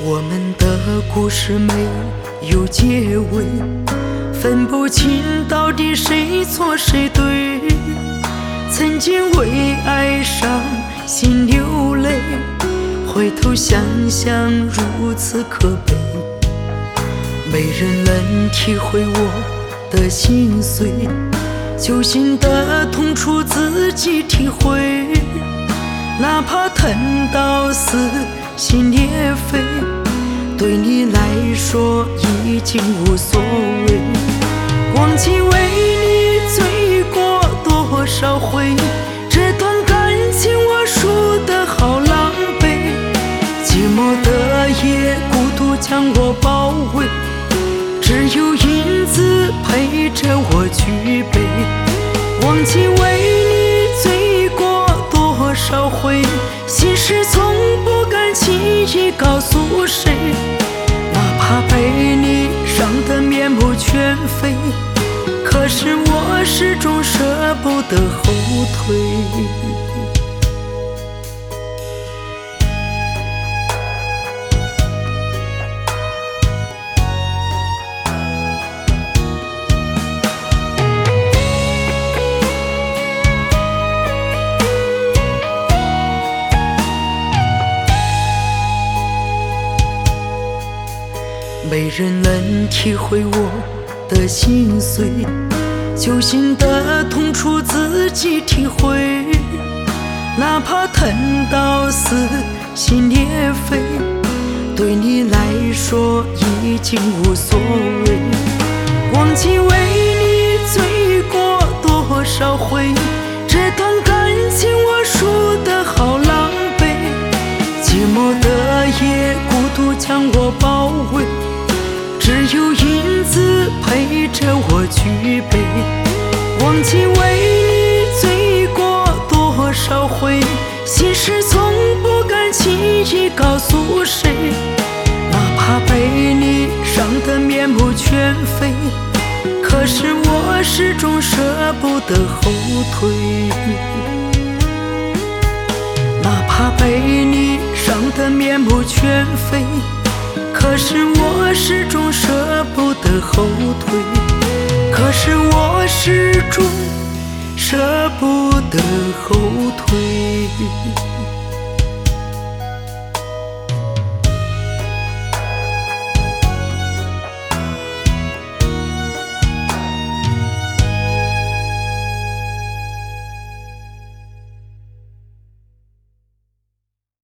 我们的故事没有结尾，分不清到底谁错谁对。曾经为爱伤心流泪，回头想想如此可悲。没人能体会我的心碎，揪心的痛楚自己体会。哪怕疼到撕心裂肺，对你来说已经无所谓。忘记为你醉过多少回，这段感情我输得好狼狈。寂寞的夜，孤独将我包围，只有影子陪着我举杯。忘记为你醉过多少回，心事从不敢轻易告诉谁。哪怕被你伤得面目全非，可是我始终舍不得后退。没人能体会我的心碎，揪心的痛楚自己体会。哪怕疼到撕心裂肺，对你来说已经无所谓。忘记为你醉过多少回，这段感情我输得好狼狈。寂寞的夜，孤独将我包围，只有影子陪着我举杯。忘记为你醉过多少回，心事从不敢轻易告诉谁。哪怕被你伤得面目全非，可是我始终舍不得后退。哪怕被你伤得面目全非，可是我始终舍不得后退，可是我始终舍不得后退。